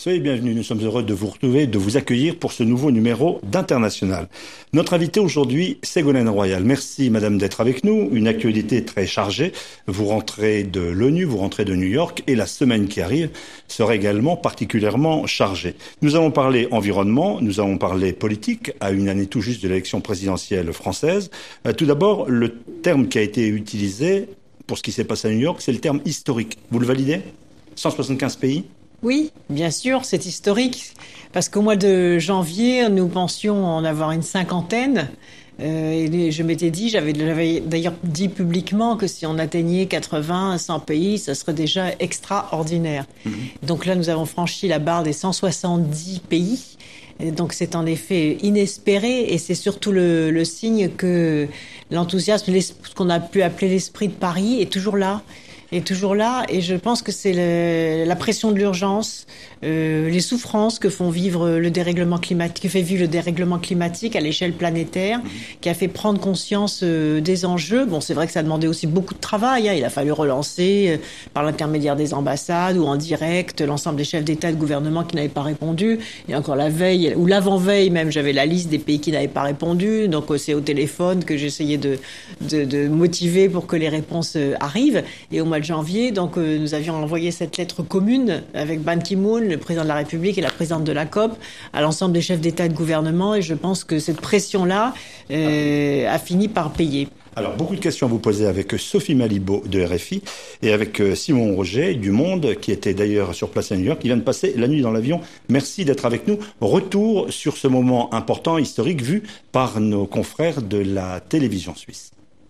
Soyez bienvenus, nous sommes heureux de vous retrouver, de vous accueillir pour ce nouveau numéro d'International. Notre invité aujourd'hui, Ségolène Royal. Merci madame d'être avec nous, une actualité très chargée. Vous rentrez de l'ONU, vous rentrez de New York et la semaine qui arrive sera également particulièrement chargée. Nous avons parlé environnement, nous avons parlé politique à une année tout juste de l'élection présidentielle française. Tout d'abord, le terme qui a été utilisé pour ce qui s'est passé à New York, c'est le terme historique. Vous le validez ? 175 pays ? Oui, bien sûr, c'est historique, parce qu'au mois de janvier, nous pensions en avoir une cinquantaine. Et je m'étais dit, j'avais d'ailleurs dit publiquement que si on atteignait 80, 100 pays, ça serait déjà extraordinaire. Donc là, nous avons franchi la barre des 170 pays. Et donc c'est en effet inespéré, et c'est surtout le signe que l'enthousiasme, ce qu'on a pu appeler l'esprit de Paris, est toujours là. Et je pense que c'est la pression de l'urgence, les souffrances que font vivre le dérèglement climatique, que fait vivre le dérèglement climatique à l'échelle planétaire, qui a fait prendre conscience des enjeux. Bon, c'est vrai que ça a demandé aussi beaucoup de travail, hein. Il a fallu relancer par l'intermédiaire des ambassades ou en direct l'ensemble des chefs d'État et de gouvernement qui n'avaient pas répondu. Et encore la veille ou l'avant-veille même, j'avais la liste des pays qui n'avaient pas répondu. Donc c'est au téléphone que j'essayais de motiver pour que les réponses arrivent. Et au mois de janvier, donc nous avions envoyé cette lettre commune avec Ban Ki-moon, le président de la République et la présidente de la COP, à l'ensemble des chefs d'État et de gouvernement, et je pense que cette pression-là a fini par payer. Alors, beaucoup de questions à vous poser avec Sophie Malibaud de RFI et avec Simon Roget du Monde, qui était d'ailleurs sur place à New York, qui vient de passer la nuit dans l'avion. Merci d'être avec nous. Retour sur ce moment important, historique, vu par nos confrères de la télévision suisse.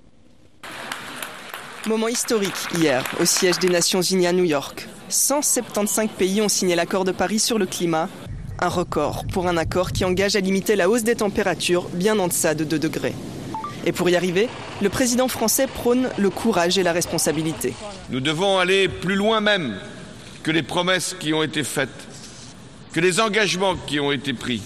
Moment historique hier, au siège des Nations Unies à New York. 175 pays ont signé l'accord de Paris sur le climat. Un record pour un accord qui engage à limiter la hausse des températures bien en deçà de 2 degrés. Et pour y arriver, le président français prône le courage et la responsabilité. Nous devons aller plus loin même que les promesses qui ont été faites, que les engagements qui ont été pris.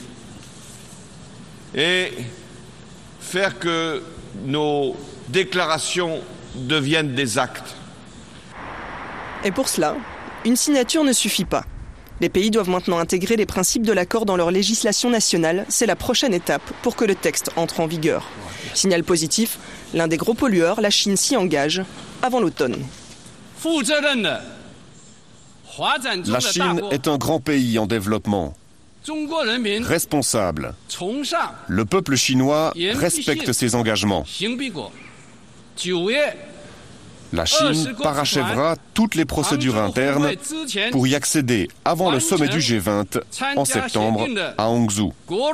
Et faire que nos déclarations deviennent des actes. Et pour cela, une signature ne suffit pas. Les pays doivent maintenant intégrer les principes de l'accord dans leur législation nationale. C'est la prochaine étape pour que le texte entre en vigueur. Signal positif, l'un des gros pollueurs, la Chine, s'y engage avant l'automne. La Chine est un grand pays en développement. Responsable. Le peuple chinois respecte ses engagements. La Chine parachèvera toutes les procédures internes pour y accéder avant le sommet du G20 en septembre à Hangzhou.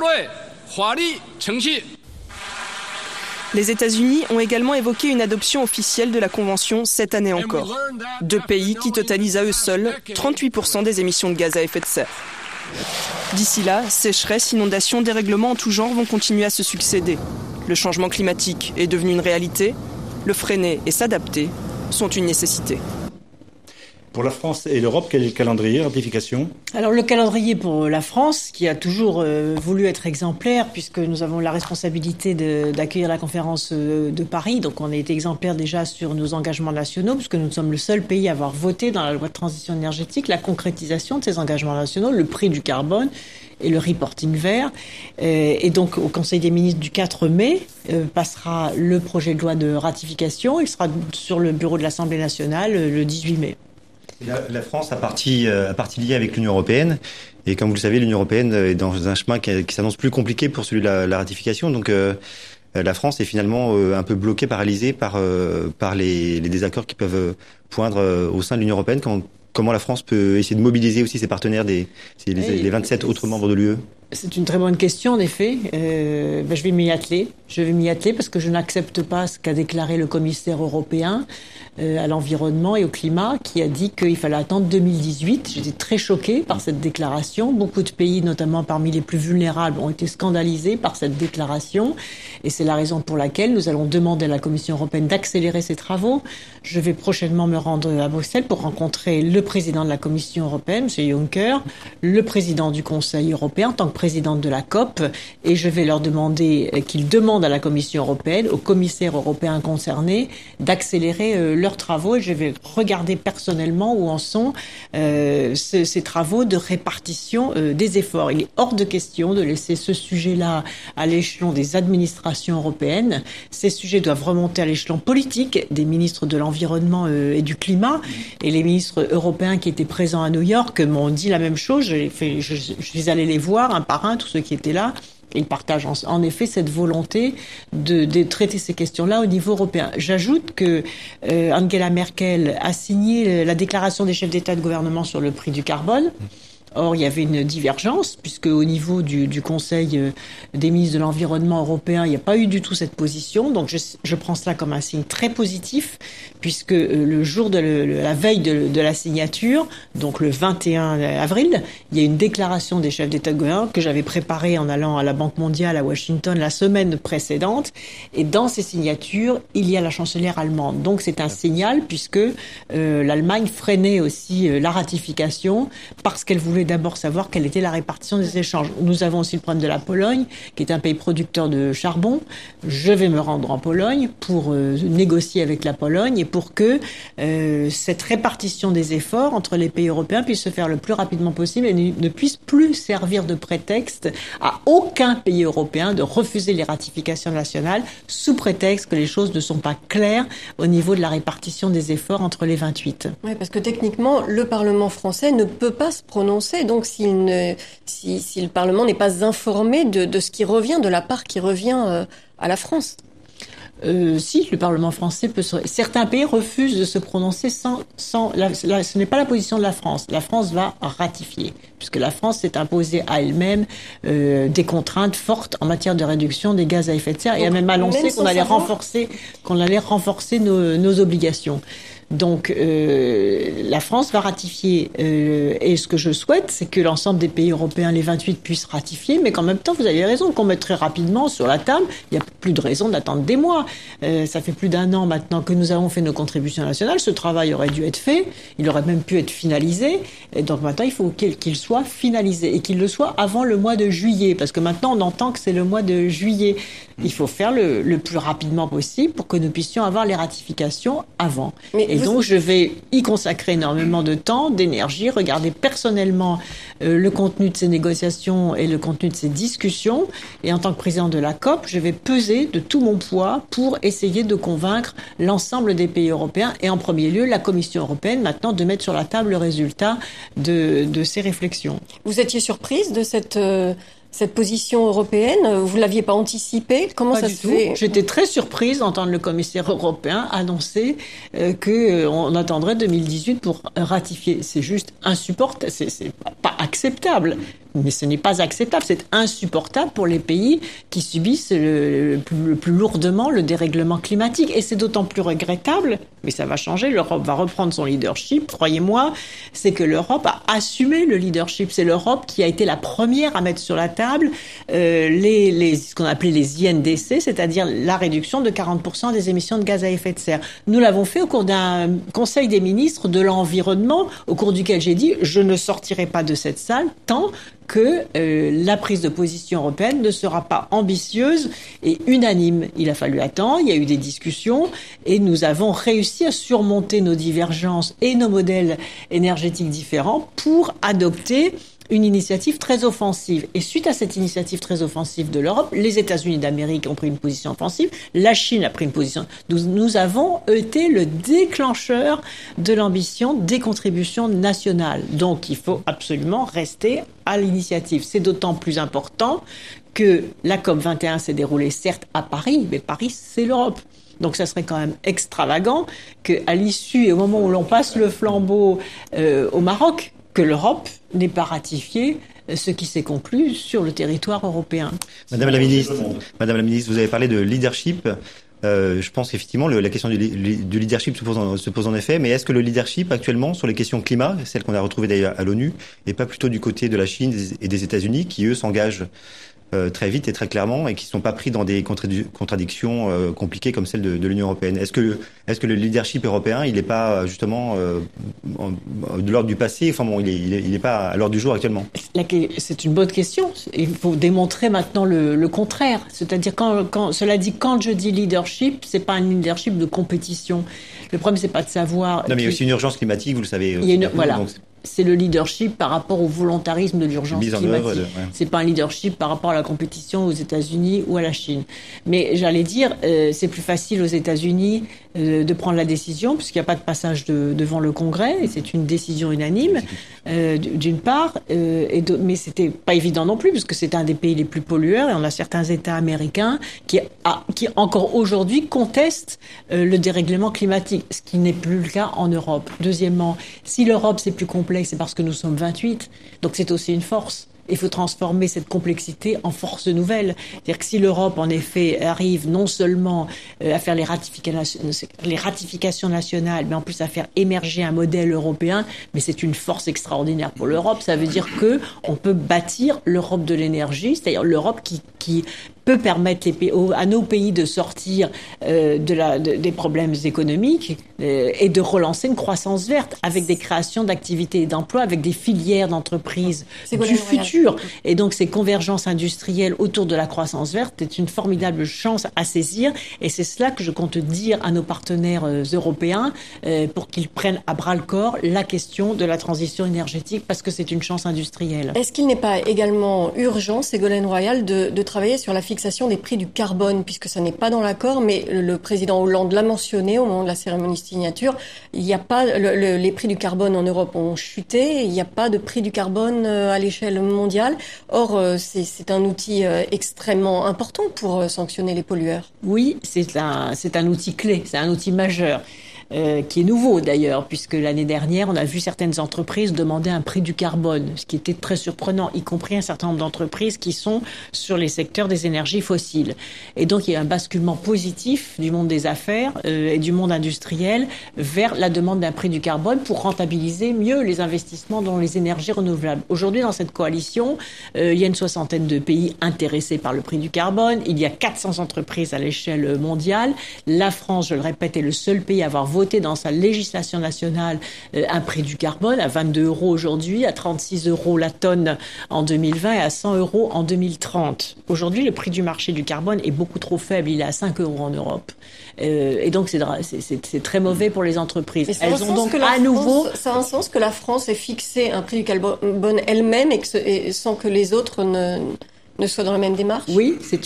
Les États-Unis ont également évoqué une adoption officielle de la Convention cette année encore. 2 pays qui totalisent à eux seuls 38% des émissions de gaz à effet de serre. D'ici là, sécheresse, inondations, dérèglements en tout genre vont continuer à se succéder. Le changement climatique est devenu une réalité. Le freiner et s'adapter sont une nécessité. Pour la France et l'Europe, quel est le calendrier, ratification ? Alors le calendrier pour la France, qui a toujours voulu être exemplaire, puisque nous avons la responsabilité d'accueillir la conférence de Paris, donc on est exemplaire déjà sur nos engagements nationaux, puisque nous sommes le seul pays à avoir voté dans la loi de transition énergétique la concrétisation de ces engagements nationaux, le prix du carbone et le reporting vert. Et donc au Conseil des ministres du 4 mai passera le projet de loi de ratification. Il sera sur le bureau de l'Assemblée nationale le 18 mai. La France a partie liée avec l'Union européenne, et comme vous le savez, l'Union européenne est dans un chemin qui s'annonce plus compliqué pour celui de la ratification. Donc la France est finalement un peu bloquée, paralysée par les désaccords qui peuvent poindre au sein de l'Union européenne. Comment la France peut essayer de mobiliser aussi ses partenaires, les 27 autres membres de l'UE ? C'est une très bonne question, en effet. Je vais m'y atteler. Parce que je n'accepte pas ce qu'a déclaré le commissaire européen à l'environnement et au climat, qui a dit qu'il fallait attendre 2018. J'étais très choquée par cette déclaration. Beaucoup de pays, notamment parmi les plus vulnérables, ont été scandalisés par cette déclaration. Et c'est la raison pour laquelle nous allons demander à la Commission européenne d'accélérer ses travaux. Je vais prochainement me rendre à Bruxelles pour rencontrer le président de la Commission européenne, M. Juncker, le président du Conseil européen, en tant que présidente de la COP, et je vais leur demander qu'ils demandent à la Commission européenne, aux commissaires européens concernés, d'accélérer leurs travaux, et je vais regarder personnellement où en sont ces travaux de répartition des efforts. Il est hors de question de laisser ce sujet-là à l'échelon des administrations européennes. Ces sujets doivent remonter à l'échelon politique des ministres de l'environnement et du climat, et les ministres européens qui étaient présents à New York m'ont dit la même chose. Je suis allée les voir un par un, tous ceux qui étaient là. Ils partagent en effet cette volonté de traiter ces questions-là au niveau européen. J'ajoute que Angela Merkel a signé la déclaration des chefs d'État et de gouvernement sur le prix du carbone. Or, il y avait une divergence, puisque au niveau du Conseil des ministres de l'Environnement européen, il n'y a pas eu du tout cette position. Donc, je prends cela comme un signe très positif, puisque le jour de la veille de la signature, donc le 21 avril, il y a une déclaration des chefs d'État et de gouvernement que j'avais préparée en allant à la Banque mondiale à Washington la semaine précédente. Et dans ces signatures, il y a la chancelière allemande. Donc, c'est un signal, puisque l'Allemagne freinait aussi la ratification parce qu'elle voulait d'abord savoir quelle était la répartition des échanges. Nous avons aussi le problème de la Pologne, qui est un pays producteur de charbon. Je vais me rendre en Pologne pour négocier avec la Pologne et pour que cette répartition des efforts entre les pays européens puisse se faire le plus rapidement possible et ne puisse plus servir de prétexte à aucun pays européen de refuser les ratifications nationales sous prétexte que les choses ne sont pas claires au niveau de la répartition des efforts entre les 28. Oui, parce que techniquement, le Parlement français ne peut pas se prononcer. Donc, si le Parlement n'est pas informé de ce qui revient, de la part qui revient à la France. Si, le Parlement français peut certains pays refusent de se prononcer ce n'est pas la position de la France. La France va ratifier, puisque la France s'est imposée à elle-même des contraintes fortes en matière de réduction des gaz à effet de serre. Donc, et a même annoncé qu'on allait renforcer nos obligations. Donc, la France va ratifier. Et ce que je souhaite, c'est que l'ensemble des pays européens, les 28, puissent ratifier, mais qu'en même temps, vous avez raison, qu'on mette très rapidement sur la table. Il n'y a plus de raison d'attendre des mois. Ça fait plus d'1 an maintenant que nous avons fait nos contributions nationales. Ce travail aurait dû être fait. Il aurait même pu être finalisé. Et donc maintenant, il faut qu'il soit finalisé et qu'il le soit avant le mois de juillet. Parce que maintenant, on entend que c'est le mois de juillet. Il faut faire le plus rapidement possible pour que nous puissions avoir les ratifications avant. Et donc, je vais y consacrer énormément de temps, d'énergie, regarder personnellement le contenu de ces négociations et le contenu de ces discussions. Et en tant que président de la COP, je vais peser de tout mon poids pour essayer de convaincre l'ensemble des pays européens et en premier lieu la Commission européenne maintenant de mettre sur la table le résultat de ces réflexions. Vous étiez surprise de cette position européenne, vous l'aviez pas anticipée? Comment ça se fait? J'étais très surprise d'entendre le commissaire européen annoncer qu'on attendrait 2018 pour ratifier. C'est juste insupportable, c'est pas acceptable. Mais ce n'est pas acceptable, c'est insupportable pour les pays qui subissent le plus lourdement le dérèglement climatique. Et c'est d'autant plus regrettable, mais ça va changer, l'Europe va reprendre son leadership, croyez-moi, c'est que l'Europe a assumé le leadership. C'est l'Europe qui a été la première à mettre sur la table ce qu'on appelait les INDC, c'est-à-dire la réduction de 40% des émissions de gaz à effet de serre. Nous l'avons fait au cours d'un Conseil des ministres de l'environnement, au cours duquel j'ai dit « je ne sortirai pas de cette salle tant que la prise de position européenne ne sera pas ambitieuse et unanime. » Il a fallu attendre, il y a eu des discussions et nous avons réussi à surmonter nos divergences et nos modèles énergétiques différents pour adopter une initiative très offensive. Et suite à cette initiative très offensive de l'Europe, les États-Unis d'Amérique ont pris une position offensive, la Chine a pris une position. Nous avons été le déclencheur de l'ambition des contributions nationales. Donc, il faut absolument rester à l'initiative. C'est d'autant plus important que la COP21 s'est déroulée certes à Paris, mais Paris, c'est l'Europe. Donc, ça serait quand même extravagant qu'à l'issue et au moment où l'on passe le flambeau au Maroc, que l'Europe n'ait pas ratifié ce qui s'est conclu sur le territoire européen. Madame la ministre, vous avez parlé de leadership. Je pense qu'effectivement, la question du leadership se pose en effet, mais est-ce que le leadership actuellement sur les questions climat, celle qu'on a retrouvée d'ailleurs à l'ONU, n'est pas plutôt du côté de la Chine et des États-Unis qui, eux, s'engagent très vite et très clairement et qui ne sont pas pris dans des contradictions compliquées comme celle de l'Union européenne. Est-ce que le leadership européen, il n'est pas justement de l'ordre du passé? Enfin bon, il est pas à l'ordre du jour actuellement. C'est une bonne question. Il faut démontrer maintenant le contraire. C'est-à-dire cela dit, quand je dis leadership, c'est pas un leadership de compétition. Le problème, c'est pas de savoir. Non, mais il y a aussi une urgence climatique, vous le savez. Voilà. C'est le leadership par rapport au volontarisme de l'urgence climatique. C'est pas un leadership par rapport à la compétition aux États-Unis ou à la Chine. Mais j'allais dire, c'est plus facile aux États-Unis de prendre la décision puisqu'il n'y a pas de passage devant le Congrès et c'est une décision unanime d'une part. Mais c'était pas évident non plus puisque c'est un des pays les plus pollueurs et on a certains États américains qui encore aujourd'hui contestent le dérèglement climatique, ce qui n'est plus le cas en Europe. Deuxièmement, si l'Europe c'est plus complexe, c'est parce que nous sommes 28, donc c'est aussi une force. Il faut transformer cette complexité en force nouvelle. C'est-à-dire que si l'Europe, en effet, arrive non seulement à faire les ratifications nationales, mais en plus à faire émerger un modèle européen, mais c'est une force extraordinaire pour l'Europe. Ça veut dire que on peut bâtir l'Europe de l'énergie, c'est-à-dire l'Europe qui peut permettre à nos pays de sortir des problèmes économiques et de relancer une croissance verte avec des créations d'activités et d'emplois, avec des filières d'entreprises du futur. Et donc ces convergences industrielles autour de la croissance verte est une formidable chance à saisir et c'est cela que je compte dire à nos partenaires européens pour qu'ils prennent à bras-le-corps la question de la transition énergétique parce que c'est une chance industrielle. Est-ce qu'il n'est pas également urgent, Ségolène Royal, de travailler sur la fixation des prix du carbone, puisque ça n'est pas dans l'accord, mais le président Hollande l'a mentionné au moment de la cérémonie de signature. Il n'y a pas les prix du carbone en Europe ont chuté. Il n'y a pas de prix du carbone à l'échelle mondiale. Or, c'est un outil extrêmement important pour sanctionner les pollueurs. Oui, c'est un outil clé, c'est un outil majeur. Qui est nouveau d'ailleurs, puisque l'année dernière, on a vu certaines entreprises demander un prix du carbone, ce qui était très surprenant, y compris un certain nombre d'entreprises qui sont sur les secteurs des énergies fossiles. Et donc, il y a un basculement positif du monde des affaires et du monde industriel vers la demande d'un prix du carbone pour rentabiliser mieux les investissements dans les énergies renouvelables. Aujourd'hui, dans cette coalition, il y a une 60aine de pays intéressés par le prix du carbone. Il y a 400 entreprises à l'échelle mondiale. La France, je le répète, est le seul pays à avoir voté dans sa législation nationale un prix du carbone à 22 € aujourd'hui, à 36 € la tonne en 2020 et à 100 € en 2030. Aujourd'hui, le prix du marché du carbone est beaucoup trop faible. Il est à 5 € en Europe. Et donc, c'est très mauvais pour les entreprises. Elles ont donc à nouveau... Ça a un sens que la France ait fixé un prix du carbone elle-même et sans que les autres ne soient dans la même démarche? Oui, c'est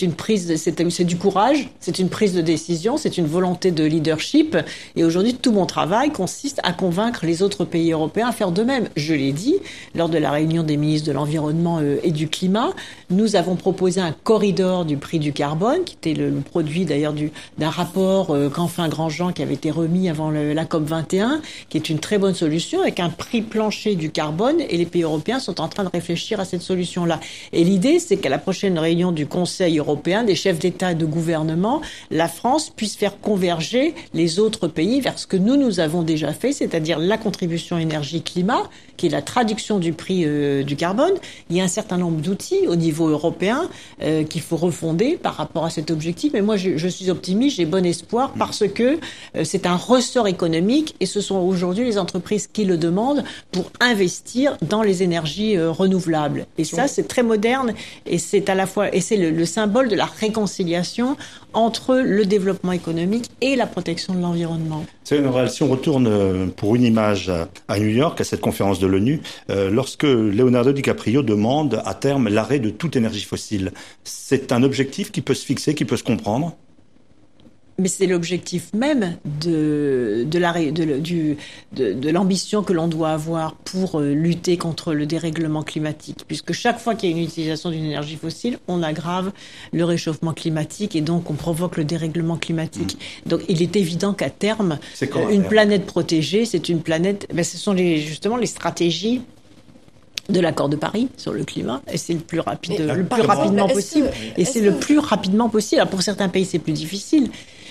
du courage, c'est une prise de décision, c'est une volonté de leadership. Et aujourd'hui, tout mon travail consiste à convaincre les autres pays européens à faire de même. Je l'ai dit, lors de la réunion des ministres de l'Environnement et du Climat, nous avons proposé un corridor du prix du carbone, qui était le produit d'ailleurs d'un rapport Canfin Grandjean qui avait été remis avant la COP21, qui est une très bonne solution, avec un prix plancher du carbone. Et les pays européens sont en train de réfléchir à cette solution-là. Et l'idée, c'est qu'à la prochaine réunion du Conseil européen, des chefs d'État et de gouvernement, la France puisse faire converger les autres pays vers ce que nous avons déjà fait, c'est-à-dire la contribution énergie-climat, qui est la traduction du prix du carbone. Il y a un certain nombre d'outils au niveau européen qu'il faut refonder par rapport à cet objectif. Mais moi, je suis optimiste, j'ai bon espoir parce que c'est un ressort économique et ce sont aujourd'hui les entreprises qui le demandent pour investir dans les énergies renouvelables. Et ça, c'est très moderne et c'est à la fois et c'est le symbole de la réconciliation entre le développement économique et la protection de l'environnement. Si on retourne pour une image à New York, à cette conférence de l'ONU, lorsque Leonardo DiCaprio demande à terme l'arrêt de toute énergie fossile, c'est un objectif qui peut se fixer, qui peut se comprendre? Mais c'est l'objectif même de l'ambition que l'on doit avoir pour lutter contre le dérèglement climatique. Puisque chaque fois qu'il y a une utilisation d'une énergie fossile, on aggrave le réchauffement climatique et donc on provoque le dérèglement climatique. Donc il est évident qu'à terme, une planète protégée, c'est une planète... ce sont justement les stratégies de l'accord de Paris sur le climat, et c'est le plus rapidement possible. Et c'est le plus rapidement possible. Alors pour certains pays, c'est plus difficile.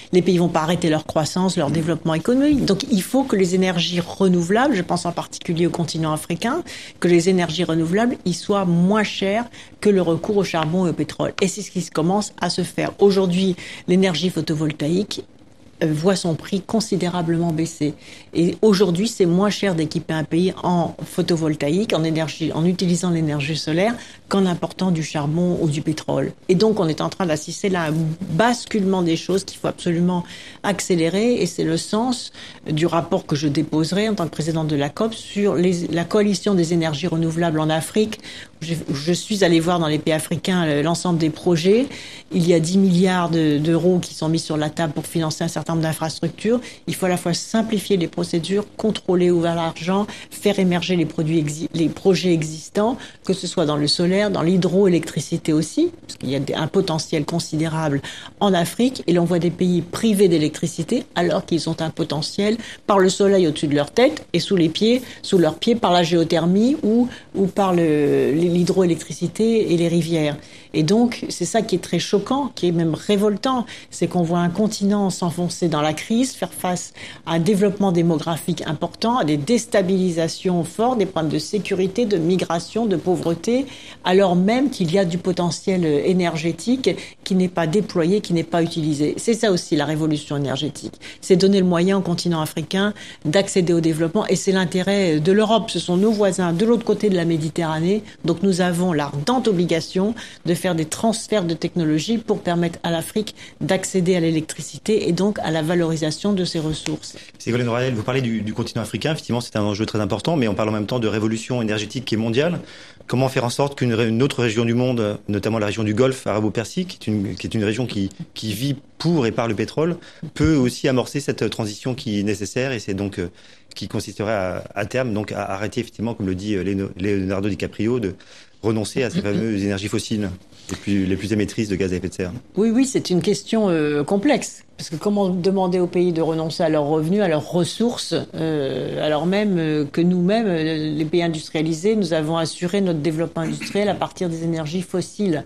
Les pays vont pas arrêter leur croissance, leur développement économique. Donc il faut que les énergies renouvelables, je pense en particulier au continent africain, que les énergies renouvelables y soient moins chères que le recours au charbon et au pétrole. Et c'est ce qui commence à se faire. Aujourd'hui, l'énergie photovoltaïque voit son prix considérablement baisser. Et aujourd'hui, c'est moins cher d'équiper un pays en photovoltaïque, en énergie, en utilisant l'énergie solaire, qu'en important du charbon ou du pétrole. Et donc, on est en train d'assister là à un basculement des choses qu'il faut absolument accélérer. Et c'est le sens du rapport que je déposerai en tant que présidente de la COP sur la coalition des énergies renouvelables en Afrique. Je suis allée voir dans les pays africains l'ensemble des projets. Il y a 10 milliards d'euros qui sont mis sur la table pour financer un certain nombre d'infrastructures. Il faut à la fois simplifier les procédures, contrôler où va l'argent, faire émerger les projets existants, que ce soit dans le solaire, dans l'hydroélectricité aussi, parce qu'il y a un potentiel considérable en Afrique. Et l'on voit des pays privés d'électricité alors qu'ils ont un potentiel par le soleil au-dessus de leur tête et sous leurs pieds par la géothermie ou par l'hydroélectricité et les rivières. Et donc, c'est ça qui est très choquant, qui est même révoltant, c'est qu'on voit un continent s'enfoncer dans la crise, faire face à un développement démographique important, à des déstabilisations fortes, des problèmes de sécurité, de migration, de pauvreté, alors même qu'il y a du potentiel énergétique qui n'est pas déployé, qui n'est pas utilisé. C'est ça aussi la révolution énergétique. C'est donner le moyen au continent africain d'accéder au développement, et c'est l'intérêt de l'Europe. Ce sont nos voisins de l'autre côté de la Méditerranée, donc nous avons l'ardente obligation de faire des transferts de technologies pour permettre à l'Afrique d'accéder à l'électricité et donc à la valorisation de ses ressources. Ségolène Royal, vous parlez du continent africain, effectivement c'est un enjeu très important, mais on parle en même temps de révolution énergétique qui est mondiale. Comment faire en sorte qu'une autre région du monde, notamment la région du Golfe arabo-persique, qui est une région qui vit pour et par le pétrole, peut aussi amorcer cette transition qui est nécessaire, et c'est donc qui consisterait à terme donc à arrêter effectivement, comme le dit Leonardo DiCaprio, de renoncer à ces fameuses énergies fossiles les plus émettrices de gaz à effet de serre. Oui, c'est une question complexe. Parce que comment demander aux pays de renoncer à leurs revenus, à leurs ressources, alors même que nous-mêmes, les pays industrialisés, nous avons assuré notre développement industriel à partir des énergies fossiles.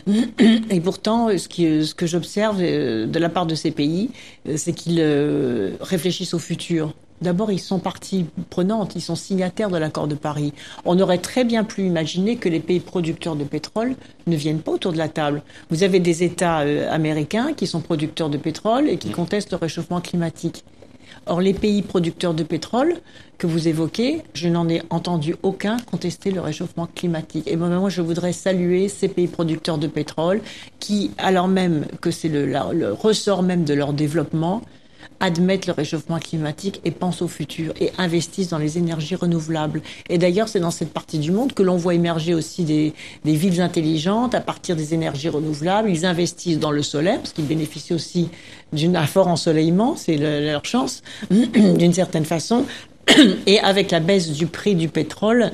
Et pourtant, ce que j'observe de la part de ces pays, c'est qu'ils réfléchissent au futur. D'abord, ils sont partie prenante, ils sont signataires de l'accord de Paris. On aurait très bien pu imaginer que les pays producteurs de pétrole ne viennent pas autour de la table. Vous avez des États américains qui sont producteurs de pétrole et qui contestent le réchauffement climatique. Or, les pays producteurs de pétrole que vous évoquez, je n'en ai entendu aucun contester le réchauffement climatique. Et moi, je voudrais saluer ces pays producteurs de pétrole qui, alors même que c'est le ressort même de leur développement, admettent le réchauffement climatique et pensent au futur et investissent dans les énergies renouvelables. Et d'ailleurs, c'est dans cette partie du monde que l'on voit émerger aussi des villes intelligentes à partir des énergies renouvelables. Ils investissent dans le solaire parce qu'ils bénéficient aussi d'un fort ensoleillement, c'est leur chance, d'une certaine façon. Et avec la baisse du prix du pétrole,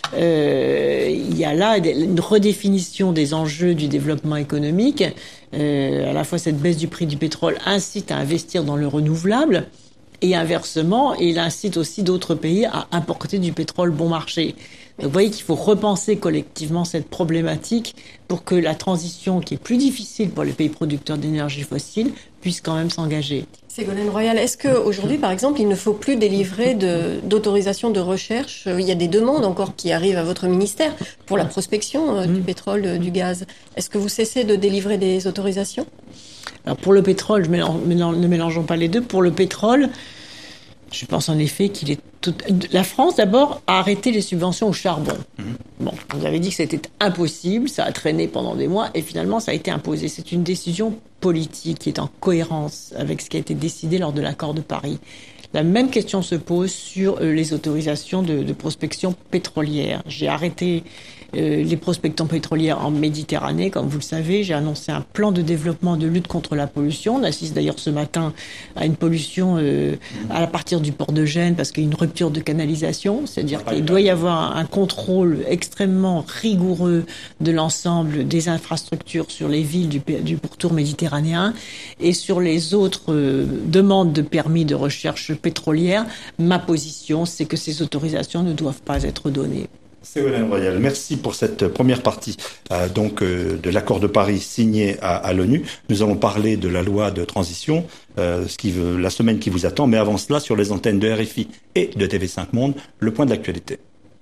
il y a là une redéfinition des enjeux du développement économique. À la fois, cette baisse du prix du pétrole incite à investir dans le renouvelable et inversement, il incite aussi d'autres pays à importer du pétrole bon marché. Donc, vous voyez qu'il faut repenser collectivement cette problématique pour que la transition, qui est plus difficile pour les pays producteurs d'énergie fossile, puisse quand même s'engager. Ségolène Royal, est-ce qu'aujourd'hui, par exemple, il ne faut plus délivrer d'autorisation de recherche? Il y a des demandes encore qui arrivent à votre ministère pour la prospection du pétrole, du gaz. Est-ce que vous cessez de délivrer des autorisations? Alors pour le pétrole, ne mélangeons pas les deux. Pour le pétrole, je pense en effet qu'il est La France, d'abord, a arrêté les subventions au charbon. Bon, vous avez dit que c'était impossible, ça a traîné pendant des mois, et finalement, ça a été imposé. C'est une décision politique qui est en cohérence avec ce qui a été décidé lors de l'accord de Paris. La même question se pose sur les autorisations de prospection pétrolière. J'ai arrêté les prospections pétrolières en Méditerranée, comme vous le savez. J'ai annoncé un plan de développement de lutte contre la pollution. On assiste d'ailleurs ce matin à une pollution à partir du port de Gênes parce qu'il y a une rupture de canalisation. C'est-à-dire qu'il doit y avoir un contrôle extrêmement rigoureux de l'ensemble des infrastructures sur les villes du pourtour méditerranéen. Et sur les autres demandes de permis de recherche pétrolière, ma position, c'est que ces autorisations ne doivent pas être données. Ségolène Royal, merci pour cette première partie de l'accord de Paris signé à l'ONU. Nous allons parler de la loi de transition, la semaine qui vous attend, mais avant cela, sur les antennes de RFI et de TV5 Monde, le point de l'actualité.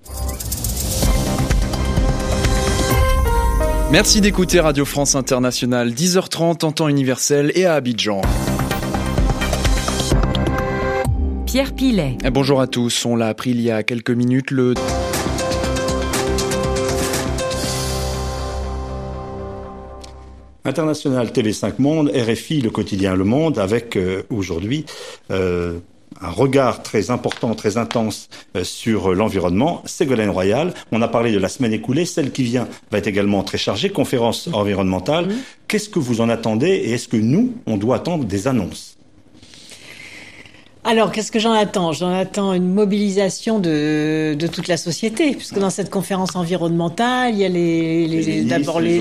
Merci d'écouter Radio France Internationale, 10h30 en temps universel et à Abidjan. Pierre Pilet. Bonjour à tous, on l'a appris il y a quelques minutes, International TV5 Monde, RFI, le quotidien Le Monde, avec aujourd'hui un regard très important, très intense sur l'environnement. Ségolène Royal, on a parlé de la semaine écoulée, celle qui vient va être également très chargée, conférence environnementale. Qu'est-ce que vous en attendez et est-ce que nous, on doit attendre des annonces ? Alors, qu'est-ce que j'en attends ? J'en attends une mobilisation de toute la société, puisque dans cette conférence environnementale, il y a d'abord les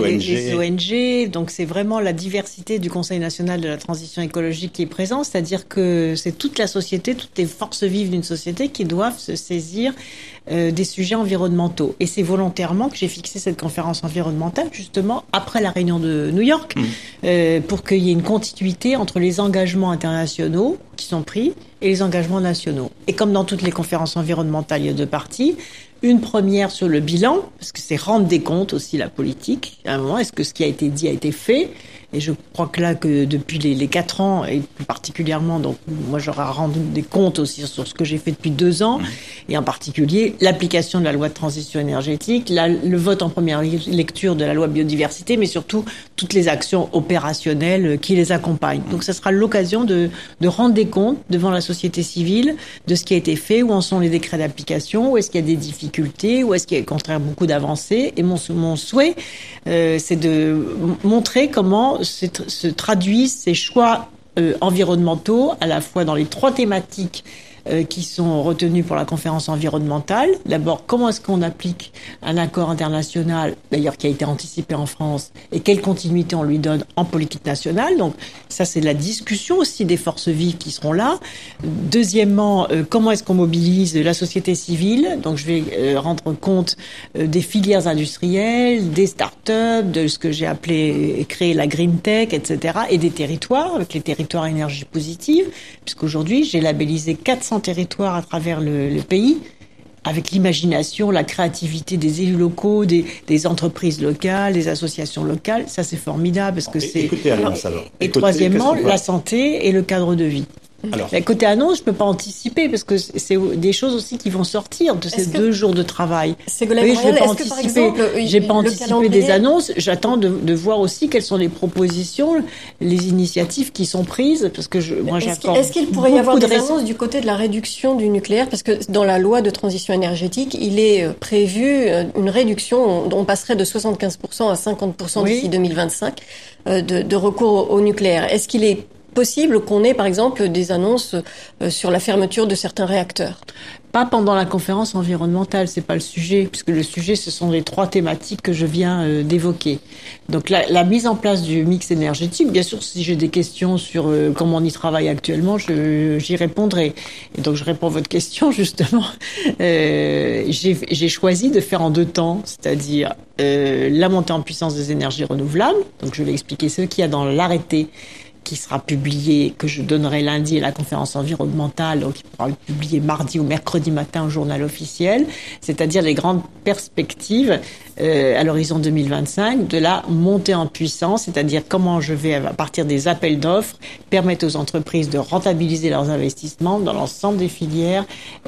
ONG. Donc, c'est vraiment la diversité du Conseil national de la transition écologique qui est présent, c'est-à-dire que c'est toute la société, toutes les forces vives d'une société qui doivent se saisir des sujets environnementaux. Et c'est volontairement que j'ai fixé cette conférence environnementale, justement, après la réunion de New York, pour qu'il y ait une continuité entre les engagements internationaux qui sont pris et les engagements nationaux. Et comme dans toutes les conférences environnementales, il y a deux parties. Une première sur le bilan, parce que c'est rendre des comptes aussi la politique. À un moment, est-ce que ce qui a été dit a été fait ? Et je crois que là, que depuis les 4 ans, et plus particulièrement, donc moi j'aurai rendu des comptes aussi sur ce que j'ai fait depuis 2 ans, et en particulier l'application de la loi de transition énergétique, le vote en première lecture de la loi biodiversité, mais surtout toutes les actions opérationnelles qui les accompagnent. Donc ça sera l'occasion de rendre des comptes devant la société civile de ce qui a été fait, où en sont les décrets d'application, où est-ce qu'il y a des difficultés, où est-ce qu'il y a au contraire beaucoup d'avancées. Et mon souhait, c'est de montrer comment se traduisent ces choix environnementaux à la fois dans les 3 thématiques qui sont retenues pour la conférence environnementale. D'abord, comment est-ce qu'on applique un accord international, d'ailleurs qui a été anticipé en France, et quelle continuité on lui donne en politique nationale. Donc ça, c'est la discussion aussi des forces vives qui seront là. Deuxièmement, comment est-ce qu'on mobilise la société civile. Donc je vais rendre compte des filières industrielles, des start-up, de ce que j'ai appelé créer la green tech, etc. et des territoires, avec les territoires à énergie positive, puisqu'aujourd'hui, j'ai labellisé 400 territoires à travers le pays, avec l'imagination, la créativité des élus locaux, des entreprises locales, des associations locales. Ça, c'est formidable parce que c'est... Écoutez, Alliance, alors. Et troisièmement, la santé et le cadre de vie. Alors, côté annonce, je peux pas anticiper parce que c'est des choses aussi qui vont sortir de ces 2 jours de travail. Ségolène Royal, est-ce que par exemple, j'ai pas anticipé des annonces. J'attends de voir aussi quelles sont les propositions, les initiatives qui sont prises, parce que moi j'attends. Est-ce qu'il pourrait y avoir des annonces du côté de la réduction du nucléaire, parce que dans la loi de transition énergétique, il est prévu une réduction, on passerait de 75% à 50% d'ici 2025 de recours au nucléaire. Est-ce qu'il est possible qu'on ait, par exemple, des annonces sur la fermeture de certains réacteurs? Pas pendant la conférence environnementale, c'est pas le sujet, puisque le sujet, ce sont les 3 thématiques que je viens d'évoquer. Donc la mise en place du mix énergétique, bien sûr, si j'ai des questions sur comment on y travaille actuellement, j'y répondrai. Et donc je réponds à votre question, justement. J'ai choisi de faire en 2 temps, c'est-à-dire la montée en puissance des énergies renouvelables. Donc je vais expliquer ce qu'il y a dans l'arrêté qui sera publié, que je donnerai lundi à la conférence environnementale, donc il pourra le publier mardi ou mercredi matin au journal officiel, c'est-à-dire les grandes perspectives à l'horizon 2025 de la montée en puissance, c'est-à-dire comment je vais, à partir des appels d'offres, permettre aux entreprises de rentabiliser leurs investissements dans l'ensemble des filières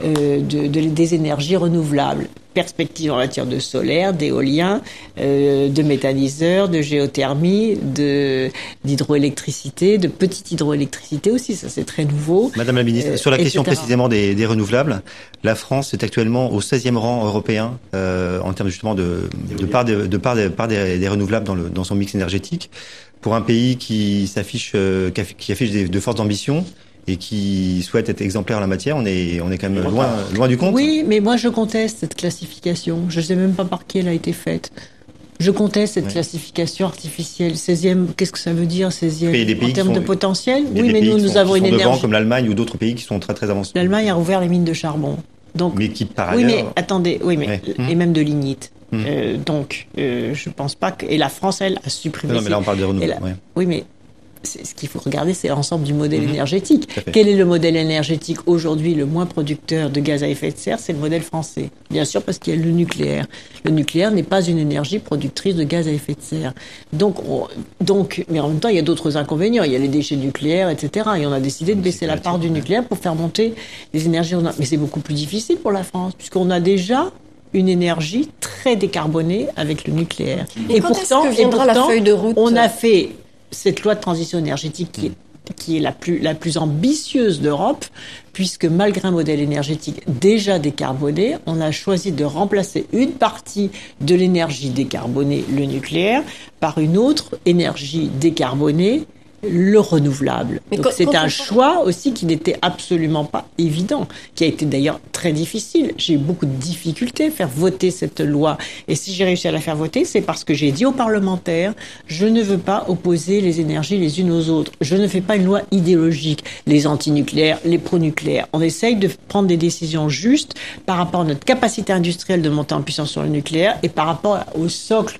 des énergies renouvelables. Perspectives en matière de solaire, d'éolien, de méthaniseurs, de géothermie, d'hydroélectricité, de petite hydroélectricité aussi, ça c'est très nouveau. Madame la ministre, sur la question précisément des renouvelables, la France est actuellement au 16e rang européen en termes justement de part des renouvelables dans son mix énergétique. Pour un pays qui affiche de fortes ambitions et qui souhaite être exemplaire en la matière, on est quand même loin du compte. Oui, mais moi je conteste cette classification. Je ne sais même pas par qui elle a été faite. Je conteste cette classification artificielle. 16e, qu'est-ce que ça veut dire 16e en termes de potentiel? Oui, mais nous avons une énergie devant, comme l'Allemagne ou d'autres pays qui sont très très avancés. L'Allemagne a rouvert les mines de charbon. Donc, mais qui par oui, ailleurs... mais attendez, oui, mais Ouais. et même de lignite. Donc, je pense pas que... Et la France, elle, a supprimé... Non, mais là, on parle des renouvelables. Ouais. Oui, mais ce qu'il faut regarder, c'est l'ensemble du modèle énergétique. Tout à fait. Quel est le modèle énergétique aujourd'hui le moins producteur de gaz à effet de serre? C'est le modèle français. Bien sûr, parce qu'il y a le nucléaire. Le nucléaire n'est pas une énergie productrice de gaz à effet de serre. Donc, mais en même temps, il y a d'autres inconvénients. Il y a les déchets nucléaires, etc. Et on a décidé de baisser la part du nucléaire pour faire monter les énergies renouvelables. Mais c'est beaucoup plus difficile pour la France, puisqu'on a déjà une énergie très décarbonée avec le nucléaire. Et pourtant, la feuille de route? On a fait cette loi de transition énergétique qui est la plus ambitieuse d'Europe, puisque malgré un modèle énergétique déjà décarboné, on a choisi de remplacer une partie de l'énergie décarbonée, le nucléaire, par une autre énergie décarbonée, le renouvelable. Donc c'est un choix aussi qui n'était absolument pas évident, qui a été d'ailleurs très difficile. J'ai eu beaucoup de difficultés à faire voter cette loi. Et si j'ai réussi à la faire voter, c'est parce que j'ai dit aux parlementaires, je ne veux pas opposer les énergies les unes aux autres. Je ne fais pas une loi idéologique. Les antinucléaires, les pro-nucléaires. On essaye de prendre des décisions justes par rapport à notre capacité industrielle de monter en puissance sur le nucléaire et par rapport au socle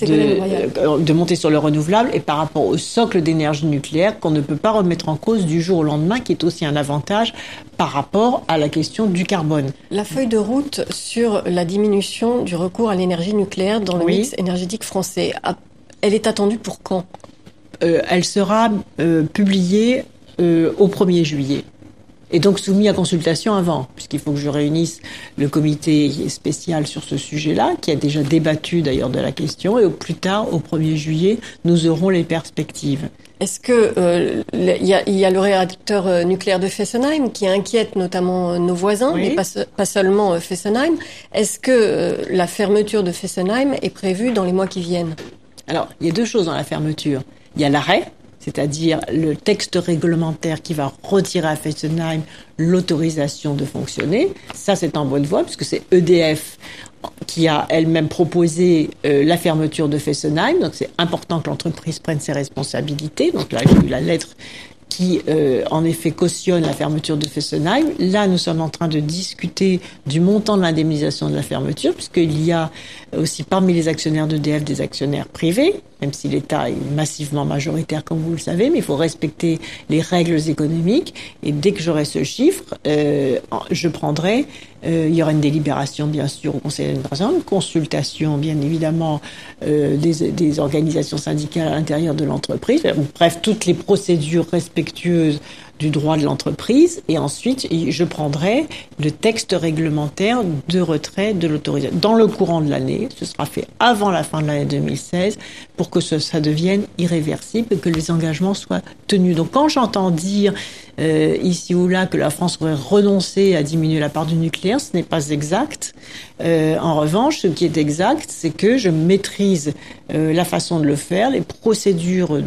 de monter sur le renouvelable et par rapport au socle d'énergie nucléaire qu'on ne peut pas remettre en cause du jour au lendemain, qui est aussi un avantage par rapport à la question du carbone. La feuille de route sur la diminution du recours à l'énergie nucléaire dans le mix énergétique français, elle est attendue pour quand? Elle sera publiée au 1er juillet. Et donc soumis à consultation avant, puisqu'il faut que je réunisse le comité spécial sur ce sujet-là, qui a déjà débattu d'ailleurs de la question, et au plus tard, au 1er juillet, nous aurons les perspectives. Est-ce que il y a le réacteur nucléaire de Fessenheim qui inquiète notamment nos voisins, mais pas seulement Fessenheim. Est-ce que la fermeture de Fessenheim est prévue dans les mois qui viennent? Alors, il y a deux choses dans la fermeture. Il y a l'arrêt, c'est-à-dire le texte réglementaire qui va retirer à Fessenheim l'autorisation de fonctionner. Ça, c'est en bonne voie, puisque c'est EDF qui a elle-même proposé la fermeture de Fessenheim. Donc, c'est important que l'entreprise prenne ses responsabilités. Donc là, j'ai eu la lettre qui, en effet, cautionne la fermeture de Fessenheim. Là, nous sommes en train de discuter du montant de l'indemnisation de la fermeture, puisqu'il y a aussi parmi les actionnaires d'EDF des actionnaires privés, même si l'État est massivement majoritaire, comme vous le savez, mais il faut respecter les règles économiques. Et dès que j'aurai ce chiffre, je prendrai... il y aura une délibération, bien sûr, au Conseil d'administration, une consultation, bien évidemment, des organisations syndicales à l'intérieur de l'entreprise. Bref, toutes les procédures respectueuses du droit de l'entreprise. Et ensuite, je prendrai le texte réglementaire de retrait de l'autorisation. Dans le courant de l'année, ce sera fait avant la fin de l'année 2016, pour que ça devienne irréversible et que les engagements soient tenus. Donc quand j'entends dire ici ou là que la France aurait renoncé à diminuer la part du nucléaire, ce n'est pas exact. En revanche, ce qui est exact, c'est que je maîtrise la façon de le faire, les procédures,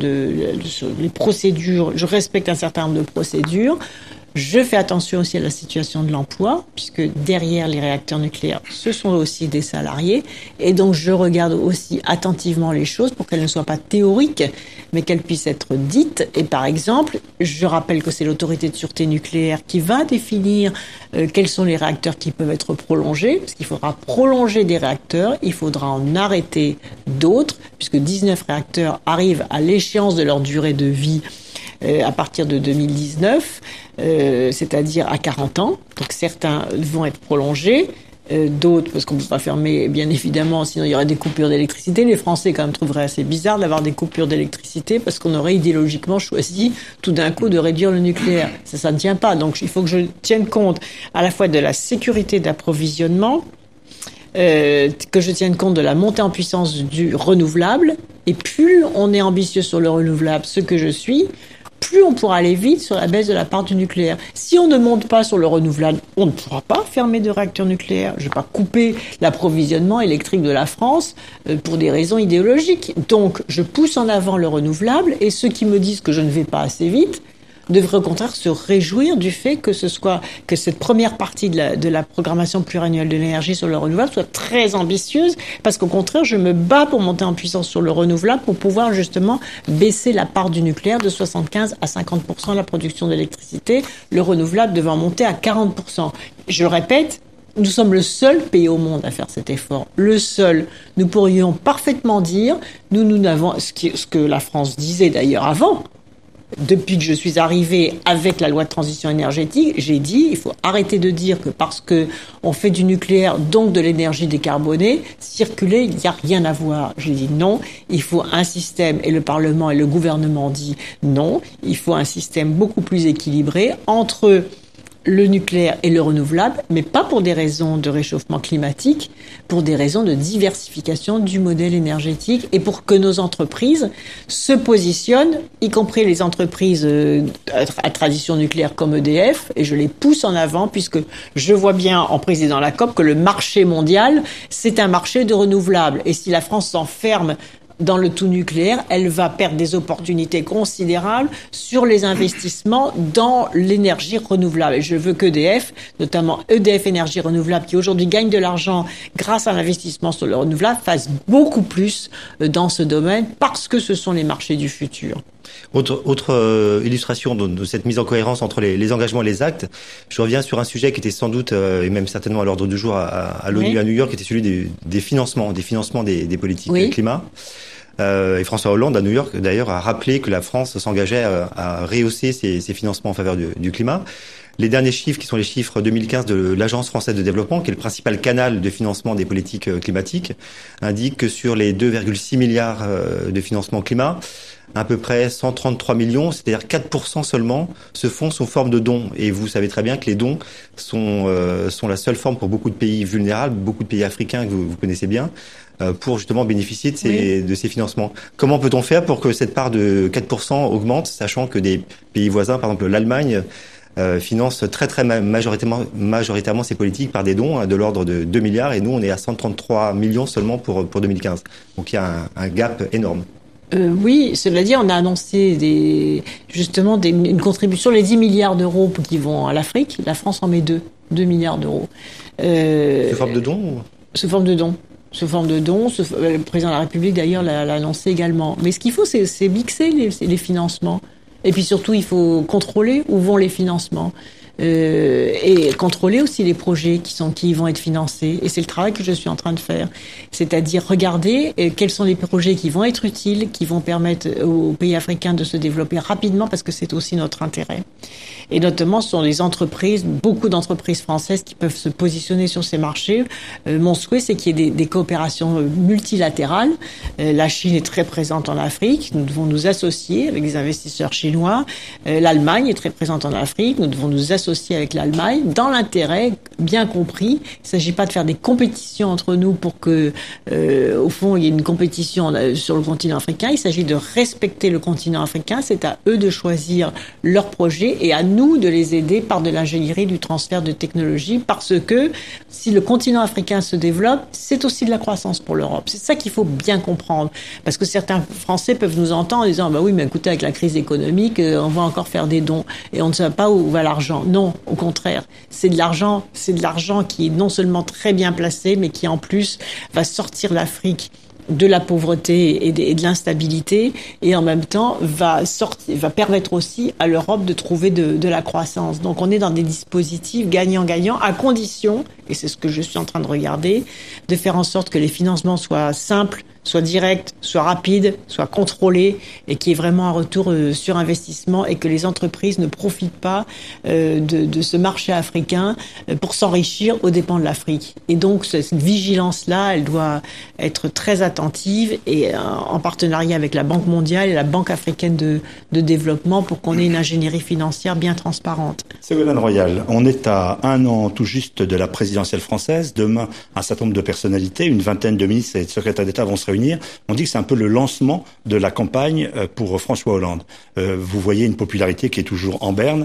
je respecte un certain nombre de procédures. Je fais attention aussi à la situation de l'emploi, puisque derrière les réacteurs nucléaires, ce sont aussi des salariés. Et donc, je regarde aussi attentivement les choses pour qu'elles ne soient pas théoriques, mais qu'elles puissent être dites. Et par exemple, je rappelle que c'est l'autorité de sûreté nucléaire qui va définir quels sont les réacteurs qui peuvent être prolongés, parce qu'il faudra prolonger des réacteurs, il faudra en arrêter d'autres, puisque 19 réacteurs arrivent à l'échéance de leur durée de vie à partir de 2019, c'est-à-dire à 40 ans. Donc certains vont être prolongés, d'autres, parce qu'on ne peut pas fermer, bien évidemment, sinon il y aurait des coupures d'électricité. Les Français quand même trouveraient assez bizarre d'avoir des coupures d'électricité parce qu'on aurait idéologiquement choisi tout d'un coup de réduire le nucléaire. Ça ne tient pas. Donc il faut que je tienne compte à la fois de la sécurité d'approvisionnement, que je tienne compte de la montée en puissance du renouvelable. Et plus on est ambitieux sur le renouvelable, ce que je suis, plus on pourra aller vite sur la baisse de la part du nucléaire. Si on ne monte pas sur le renouvelable, on ne pourra pas fermer de réacteurs nucléaires. Je ne vais pas couper l'approvisionnement électrique de la France pour des raisons idéologiques. Donc, je pousse en avant le renouvelable et ceux qui me disent que je ne vais pas assez vite devraient au contraire se réjouir du fait que cette première partie de la programmation pluriannuelle de l'énergie sur le renouvelable soit très ambitieuse, parce qu'au contraire, je me bats pour monter en puissance sur le renouvelable pour pouvoir justement baisser la part du nucléaire de 75 à 50% de la production d'électricité, le renouvelable devant monter à 40%. Je le répète, Nous sommes le seul pays au monde à faire cet effort. Le seul. Nous pourrions parfaitement dire, nous n'avons, ce que la France disait d'ailleurs avant, depuis que je suis arrivée avec la loi de transition énergétique, j'ai dit, il faut arrêter de dire que parce que on fait du nucléaire, donc de l'énergie décarbonée, circuler, il n'y a rien à voir. J'ai dit non, il faut un système, et le Parlement et le gouvernement dit non, il faut un système beaucoup plus équilibré entre le nucléaire et le renouvelable, mais pas pour des raisons de réchauffement climatique, pour des raisons de diversification du modèle énergétique et pour que nos entreprises se positionnent, y compris les entreprises à tradition nucléaire comme EDF, et je les pousse en avant puisque je vois bien en présidant la COP que le marché mondial, c'est un marché de renouvelables. Et si la France s'enferme dans le tout nucléaire, elle va perdre des opportunités considérables sur les investissements dans l'énergie renouvelable. Et je veux qu'EDF, notamment EDF Énergie Renouvelable, qui aujourd'hui gagne de l'argent grâce à l'investissement sur le renouvelable, fasse beaucoup plus dans ce domaine parce que ce sont les marchés du futur. Autre illustration de cette mise en cohérence entre les engagements et les actes, je reviens sur un sujet qui était sans doute, et même certainement à l'ordre du jour à l'ONU à New York, qui était celui des financements des politiques climat. Et François Hollande, à New York, d'ailleurs, a rappelé que la France s'engageait à rehausser ses financements en faveur du climat. Les derniers chiffres, qui sont les chiffres 2015 de l'Agence française de développement, qui est le principal canal de financement des politiques climatiques, indiquent que sur les 2,6 milliards de financement climat, à peu près 133 millions, c'est-à-dire 4% seulement, se font sous forme de dons. Et vous savez très bien que les dons sont la seule forme pour beaucoup de pays vulnérables, beaucoup de pays africains que vous connaissez bien, pour justement bénéficier de ces financements. Comment peut-on faire pour que cette part de 4% augmente, sachant que des pays voisins, par exemple l'Allemagne, finance très majoritairement ces politiques par des dons de l'ordre de 2 milliards, et nous on est à 133 millions seulement pour 2015. Donc il y a un gap énorme. Oui, cela dit, on a annoncé une contribution, les 10 milliards d'euros qui vont à l'Afrique. La France en met 2 milliards d'euros. Sous forme de dons Sous forme de dons. Le président de la République, d'ailleurs, l'a annoncé également. Mais ce qu'il faut, c'est mixer les financements. Et puis surtout, il faut contrôler où vont les financements. Et contrôler aussi les projets qui vont être financés. Et c'est le travail que je suis en train de faire. C'est-à-dire regarder quels sont les projets qui vont être utiles, qui vont permettre aux pays africains de se développer rapidement, parce que c'est aussi notre intérêt. Et notamment, ce sont les entreprises, beaucoup d'entreprises françaises qui peuvent se positionner sur ces marchés. Mon souhait, c'est qu'il y ait des coopérations multilatérales. La Chine est très présente en Afrique. Nous devons nous associer avec des investisseurs chinois. L'Allemagne est très présente en Afrique. Nous devons nous associer avec l'Allemagne dans l'intérêt bien compris. Il ne s'agit pas de faire des compétitions entre nous pour que, au fond, il y ait une compétition sur le continent africain. Il s'agit de respecter le continent africain. C'est à eux de choisir leurs projets et à nous de les aider par de l'ingénierie, du transfert de technologie, parce que si le continent africain se développe, c'est aussi de la croissance pour l'Europe. C'est ça qu'il faut bien comprendre. Parce que certains Français peuvent nous entendre en disant, bah oui, mais écoutez, avec la crise économique, on va encore faire des dons et on ne sait pas où va l'argent. Non, au contraire, c'est de l'argent qui est non seulement très bien placé, mais qui en plus va sortir l'Afrique de la pauvreté et de l'instabilité, et en même temps va permettre aussi à l'Europe de trouver de la croissance. Donc on est dans des dispositifs gagnant-gagnant, à condition, et c'est ce que je suis en train de regarder, de faire en sorte que les financements soient simples, soient directs, soient rapides, soient contrôlés, et qu'il y ait vraiment un retour sur investissement, et que les entreprises ne profitent pas de ce marché africain pour s'enrichir aux dépens de l'Afrique. Et donc cette vigilance-là, elle doit être très attentive, et en partenariat avec la Banque mondiale et la Banque africaine de développement, pour qu'on ait une ingénierie financière bien transparente. Ségolène Royal, on est à 1 an tout juste de la présidentielle française. Demain, un certain nombre de personnalités, une vingtaine de ministres et de secrétaires d'État vont se réunir. On dit que c'est un peu le lancement de la campagne pour François Hollande. Vous voyez une popularité qui est toujours en berne.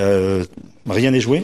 Rien n'est joué ?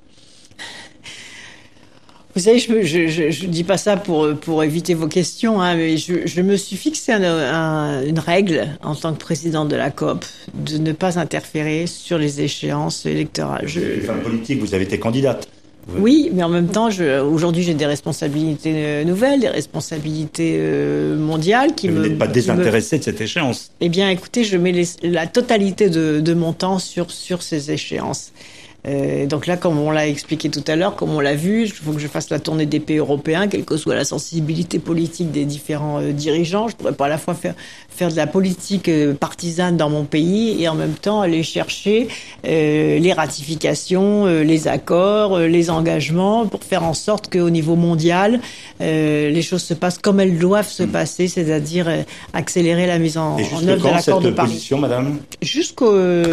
Vous savez, je dis pas ça pour éviter vos questions, hein, mais je me suis fixé une règle en tant que présidente de la COP, de ne pas interférer sur les échéances électorales. Femme politique, vous avez été candidate. Oui, mais en même temps, aujourd'hui, j'ai des responsabilités nouvelles, des responsabilités mondiales qui vous n'êtes pas désintéressé de cette échéance. Eh bien, écoutez, je mets la totalité de mon temps sur ces échéances. Donc là, comme on l'a expliqué tout à l'heure, comme on l'a vu, il faut que je fasse la tournée des pays européens, quelle que soit la sensibilité politique des différents dirigeants. Je pourrais pas à la fois faire de la politique partisane dans mon pays et en même temps aller chercher les ratifications, les accords, les engagements pour faire en sorte qu'au niveau mondial, les choses se passent comme elles doivent se passer, c'est-à-dire accélérer la mise en œuvre de l'accord de Paris. Position, madame ? Jusqu'au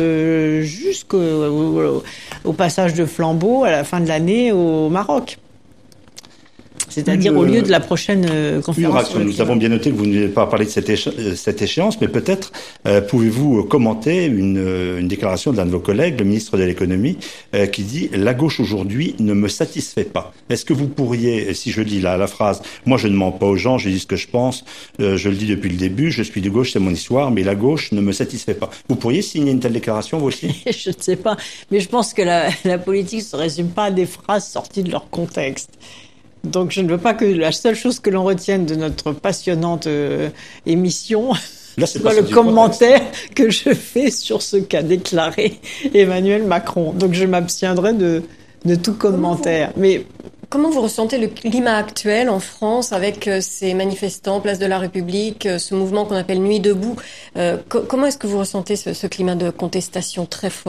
passage de flambeau à la fin de l'année au Maroc. C'est-à-dire au lieu de la prochaine conférence. Nous avons bien noté que vous n'avez pas parlé de cette échéance, mais peut-être pouvez-vous commenter une déclaration d'un de vos collègues, le ministre de l'économie, qui dit « La gauche aujourd'hui ne me satisfait pas ». Est-ce que vous pourriez, si je dis la phrase « Moi je ne mens pas aux gens, je dis ce que je pense, je le dis depuis le début, je suis de gauche, c'est mon histoire, mais la gauche ne me satisfait pas ». Vous pourriez signer une telle déclaration, vous aussi ? Je ne sais pas, mais je pense que la politique ne se résume pas à des phrases sorties de leur contexte. Donc je ne veux pas que la seule chose que l'on retienne de notre passionnante émission soit le commentaire que je fais sur ce qu'a déclaré Emmanuel Macron. Donc je m'abstiendrai de tout commentaire. Comment vous ressentez le climat actuel en France avec ces manifestants, Place de la République, ce mouvement qu'on appelle Nuit debout ? Comment est-ce que vous ressentez ce climat de contestation très fort ?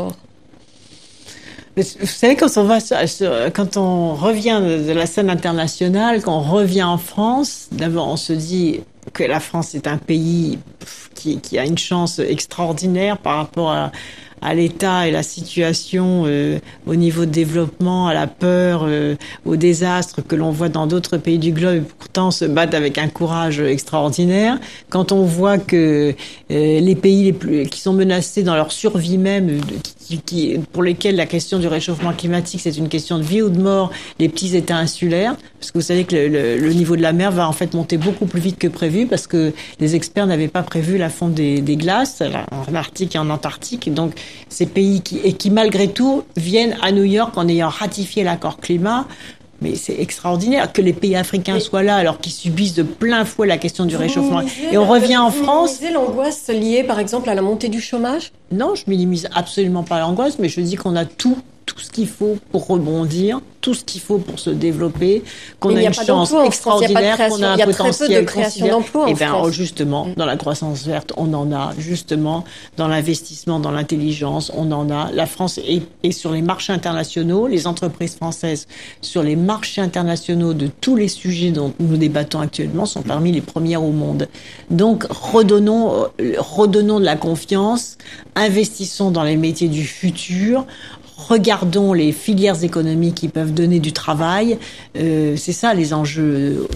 Vous savez, quand on revient de la scène internationale, quand on revient en France, d'abord on se dit que la France est un pays qui a une chance extraordinaire par rapport à l'état et la situation au niveau de développement, à la peur, au désastre que l'on voit dans d'autres pays du globe, et pourtant se battent avec un courage extraordinaire. Quand on voit que les pays qui sont menacés dans leur survie même, pour lesquels la question du réchauffement climatique, c'est une question de vie ou de mort, les petits États insulaires, parce que vous savez que le niveau de la mer va en fait monter beaucoup plus vite que prévu, parce que les experts n'avaient pas prévu la fonte des glaces en Arctique et en Antarctique. Donc ces pays qui malgré tout viennent à New York en ayant ratifié l'accord climat. Mais c'est extraordinaire que les pays africains soient là alors qu'ils subissent de plein fouet la question du réchauffement. Et on revient en France. Vous minimisez l'angoisse liée par exemple à la montée du chômage ? Non, je minimise absolument pas l'angoisse, mais je dis qu'on a tout ce qu'il faut pour rebondir, tout ce qu'il faut pour se développer, qu'on a une chance extraordinaire, qu'on a un potentiel. Il y a très peu de création d'emplois en France. Justement, dans la croissance verte, on en a. Justement, dans l'investissement, dans l'intelligence, on en a. La France est sur les marchés internationaux, les entreprises françaises sur les marchés internationaux de tous les sujets dont nous débattons actuellement sont parmi les premières au monde. Donc, redonnons de la confiance, investissons dans les métiers du futur, regardons les filières économiques qui peuvent donner du travail. C'est ça les enjeux.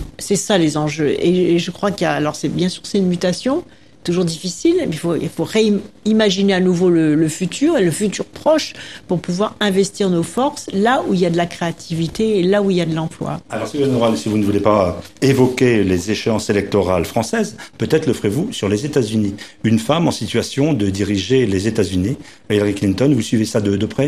Et je crois alors c'est bien sûr c'est une mutation, toujours difficile. Mais il faut réimaginer à nouveau le futur et le futur proche pour pouvoir investir nos forces là où il y a de la créativité et là où il y a de l'emploi. Alors, si vous ne voulez pas évoquer les échéances électorales françaises, peut-être le ferez-vous sur les États-Unis. Une femme en situation de diriger les États-Unis, Hillary Clinton, vous suivez ça de près ?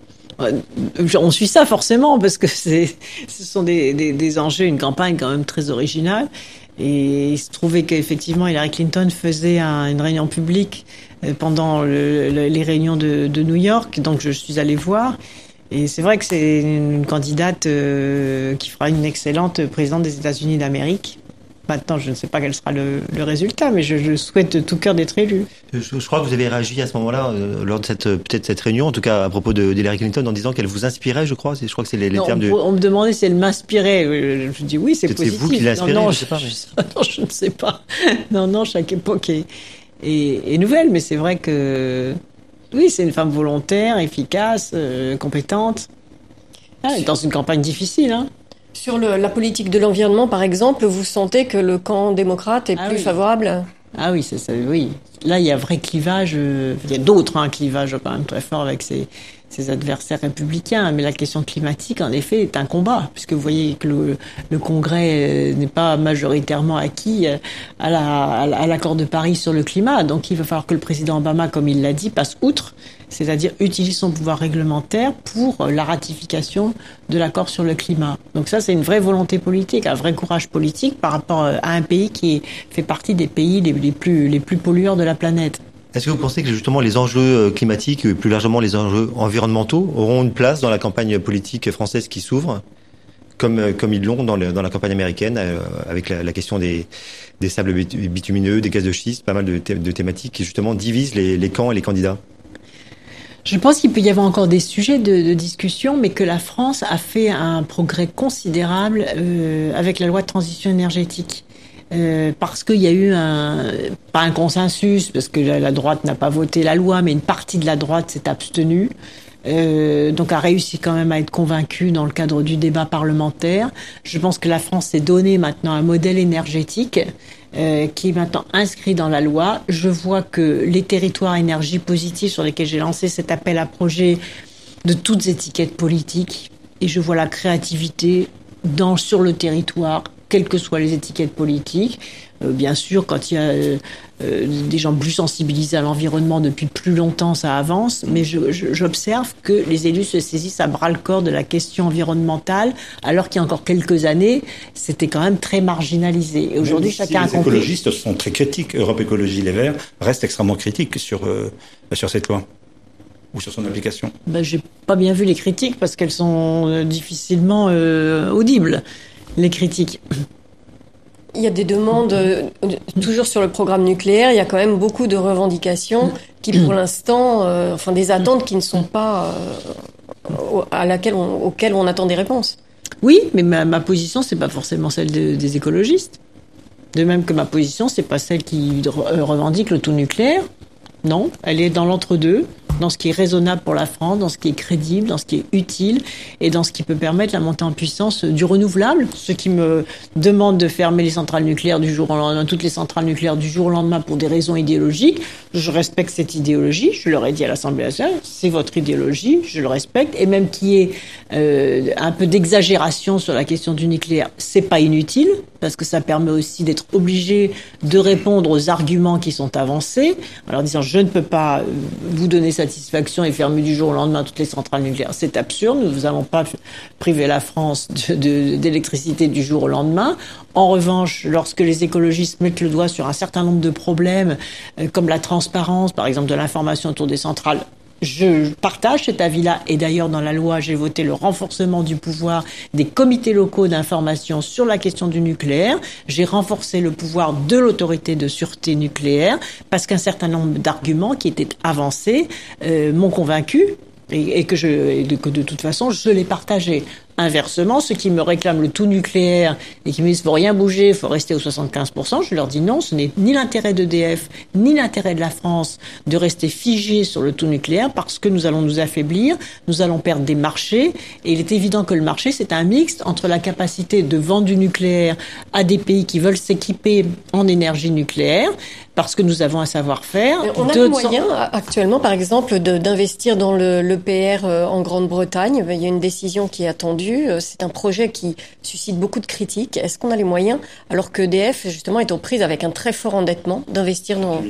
On suit ça forcément parce que ce sont des enjeux, une campagne quand même très originale. Et il se trouvait qu'effectivement Hillary Clinton faisait une réunion publique pendant les réunions de New York, donc je suis allée voir. Et c'est vrai que c'est une candidate qui fera une excellente présidente des États-Unis d'Amérique. Maintenant, je ne sais pas quel sera le résultat, mais je souhaite de tout cœur d'être élu. Je crois que vous avez réagi à ce moment-là, lors de cette réunion, en tout cas à propos d'Hillary Clinton, en disant qu'elle vous inspirait, je crois. Je crois que c'est les termes du... On me demandait si elle m'inspirait. Je dis oui, c'est positif. C'est vous qui l'inspirez, je sais pas. Mais... Non, je ne sais pas. Non, chaque époque est nouvelle, mais c'est vrai que... Oui, c'est une femme volontaire, efficace, compétente. Dans une campagne difficile, hein. Sur la politique de l'environnement, par exemple, vous sentez que le camp démocrate est plus favorable ? Ah oui, c'est ça, oui. Là, il y a un vrai clivage. Il y a d'autres clivages quand même très forts avec ses adversaires républicains. Mais la question climatique, en effet, est un combat. Puisque vous voyez que le Congrès n'est pas majoritairement acquis à l'accord de Paris sur le climat. Donc, il va falloir que le président Obama, comme il l'a dit, passe outre. C'est-à-dire utilise son pouvoir réglementaire pour la ratification de l'accord sur le climat. Donc ça, c'est une vraie volonté politique, un vrai courage politique par rapport à un pays qui fait partie des pays les plus pollueurs de la planète. Est-ce que vous pensez que justement les enjeux climatiques et plus largement les enjeux environnementaux auront une place dans la campagne politique française qui s'ouvre, comme ils l'ont dans la campagne américaine, avec la question des sables bitumineux, des gaz de schiste, pas mal de thématiques qui justement divisent les camps et les candidats? Je pense qu'il peut y avoir encore des sujets de discussion, mais que la France a fait un progrès considérable avec la loi de transition énergétique. Parce qu'il y a eu pas un consensus, parce que la droite n'a pas voté la loi, mais une partie de la droite s'est abstenue. Donc a réussi quand même à être convaincue dans le cadre du débat parlementaire. Je pense que la France s'est donné maintenant un modèle énergétique qui est maintenant inscrit dans la loi. Je vois que les territoires énergie positive sur lesquels j'ai lancé cet appel à projet de toutes étiquettes politiques, et je vois la créativité sur le territoire, quelles que soient les étiquettes politiques. Bien sûr, quand il y a des gens plus sensibilisés à l'environnement depuis plus longtemps, ça avance. Mais j'observe que les élus se saisissent à bras-le-corps de la question environnementale, alors qu'il y a encore quelques années, c'était quand même très marginalisé. Et aujourd'hui, chacun a compris. Les écologistes sont très critiques. Europe Écologie Les Verts restent extrêmement critiques sur cette loi ou sur son application. J'ai pas bien vu les critiques parce qu'elles sont difficilement audibles. Les critiques. Il y a des demandes, toujours sur le programme nucléaire, il y a quand même beaucoup de revendications qui, pour l'instant, des attentes qui ne sont pas auxquelles on attend des réponses. Oui, mais ma position, c'est pas forcément celle des écologistes. De même que ma position, c'est pas celle qui revendique le tout nucléaire. Non, elle est dans l'entre-deux, dans ce qui est raisonnable pour la France, dans ce qui est crédible, dans ce qui est utile et dans ce qui peut permettre la montée en puissance du renouvelable. Ceux qui me demandent de fermer les centrales nucléaires du jour au lendemain, toutes les centrales nucléaires du jour au lendemain pour des raisons idéologiques, je respecte cette idéologie. Je leur ai dit à l'Assemblée nationale, c'est votre idéologie, je le respecte. Et même qu'il y ait un peu d'exagération sur la question du nucléaire, c'est pas inutile, parce que ça permet aussi d'être obligé de répondre aux arguments qui sont avancés, en leur disant je ne peux pas vous donner satisfaction et fermer du jour au lendemain toutes les centrales nucléaires. C'est absurde, nous n'allons pas priver la France d'électricité du jour au lendemain. En revanche, lorsque les écologistes mettent le doigt sur un certain nombre de problèmes, comme la transparence, par exemple, de l'information autour des centrales, je partage cet avis-là, et d'ailleurs dans la loi j'ai voté le renforcement du pouvoir des comités locaux d'information sur la question du nucléaire. J'ai renforcé le pouvoir de l'autorité de sûreté nucléaire parce qu'un certain nombre d'arguments qui étaient avancés m'ont convaincu et que de toute façon je les partageais. Inversement, ceux qui me réclament le tout nucléaire et qui me disent faut rien bouger, il faut rester aux 75%, je leur dis non, ce n'est ni l'intérêt d'EDF, ni l'intérêt de la France de rester figé sur le tout nucléaire parce que nous allons nous affaiblir, nous allons perdre des marchés et il est évident que le marché c'est un mixte entre la capacité de vendre du nucléaire à des pays qui veulent s'équiper en énergie nucléaire parce que nous avons un savoir-faire. On a les moyens actuellement, par exemple, d'investir dans l'EPR en Grande-Bretagne. Il y a une décision qui est attendue. C'est un projet qui suscite beaucoup de critiques. Est-ce qu'on a les moyens, alors que EDF, justement, est aux prises avec un très fort endettement, d'investir dans...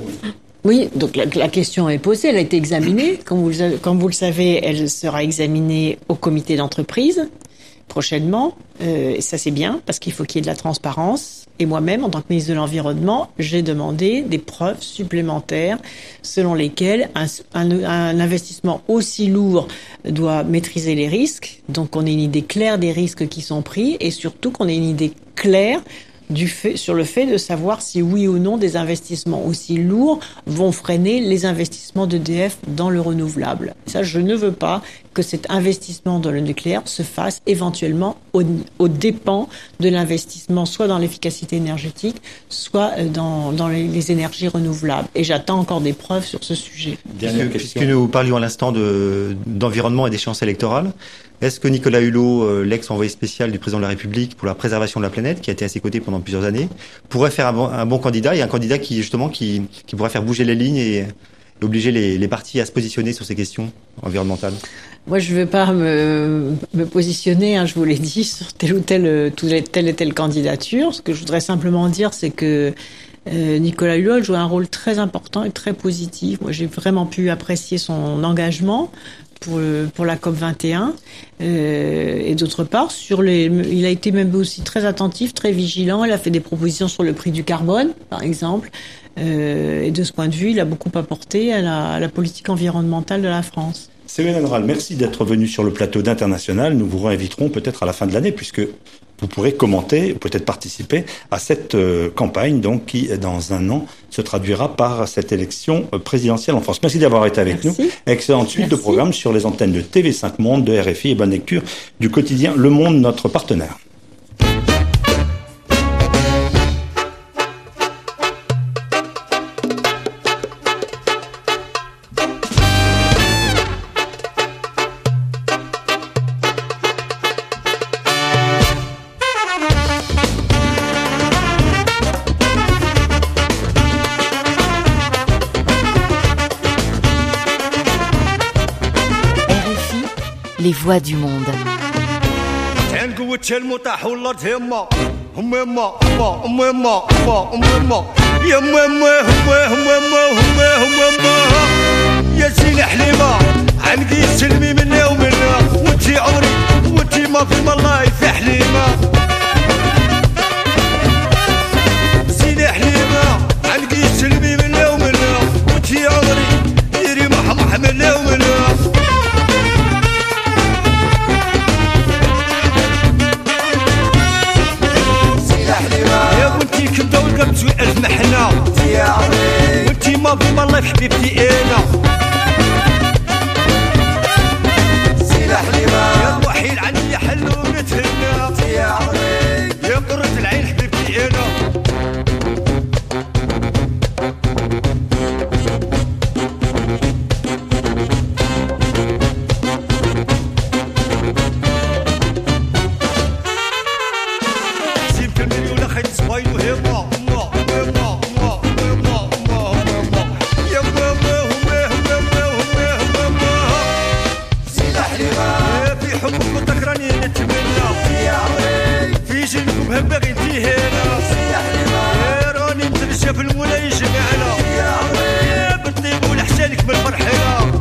Oui, donc la question est posée, elle a été examinée. Comme vous le savez, elle sera examinée au comité d'entreprise prochainement. Et ça, c'est bien, parce qu'il faut qu'il y ait de la transparence. Et moi-même, en tant que ministre de l'Environnement, j'ai demandé des preuves supplémentaires selon lesquelles un investissement aussi lourd doit maîtriser les risques. Donc, on ait une idée claire des risques qui sont pris et surtout qu'on ait une idée claire sur le fait de savoir si oui ou non des investissements aussi lourds vont freiner les investissements d'EDF dans le renouvelable. Ça, je ne veux pas que cet investissement dans le nucléaire se fasse éventuellement aux dépens de l'investissement soit dans l'efficacité énergétique, soit dans les énergies renouvelables. Et j'attends encore des preuves sur ce sujet. Puisque nous parlions à l'instant d'environnement et d'échéances électorales, est-ce que Nicolas Hulot, l'ex-envoyé spécial du président de la République pour la préservation de la planète, qui a été à ses côtés pendant plusieurs années, pourrait faire un bon candidat et un candidat qui pourrait faire bouger les lignes et obliger les partis à se positionner sur ces questions environnementales? Moi, je ne vais pas me positionner, je vous l'ai dit, sur telle et telle candidature. Ce que je voudrais simplement dire, c'est que Nicolas Hulot a joué un rôle très important et très positif. Moi, j'ai vraiment pu apprécier son engagement pour la COP21 et d'autre part il a été même aussi très attentif, très vigilant. Il a fait des propositions sur le prix du carbone, par exemple. Et de ce point de vue, il a beaucoup apporté à la politique environnementale de la France. Ségolène Royal, merci d'être venue sur le plateau d'International. Nous vous réinviterons peut-être à la fin de l'année, puisque vous pourrez commenter ou peut-être participer à cette campagne, donc qui, dans un an, se traduira par cette élection présidentielle en France. Merci d'avoir été avec nous. Excellente suite de programmes sur les antennes de TV5 Monde, de RFI et bonne lecture du quotidien Le Monde, notre partenaire. Les voix du monde. وانتي ما في الله في حبيبتي انا سلاح لما يا الوحيد عني حل ونتهنى يا قرة العين حبيبتي انا سيبك المليون اخي تصبايل وهما باغي انتي هنا راني متمشى في المولى يجمعنا يا بنتي قول احسانك من الفرحه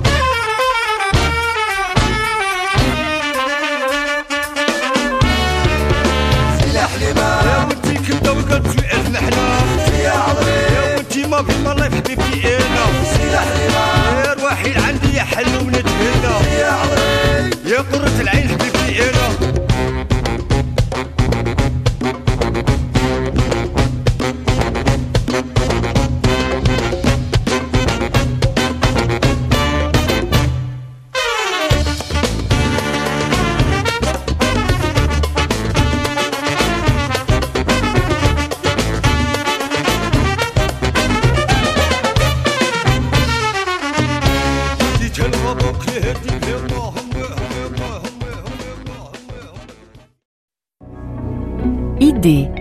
سلاح لما يا وانتي كبده وقلبك الف محنا يا وانتي ما في الله في حبيبتي انا سلاح لما يا روحي عندي يا حل ونتهنى يا قرة العين حبيبتي انا Idée.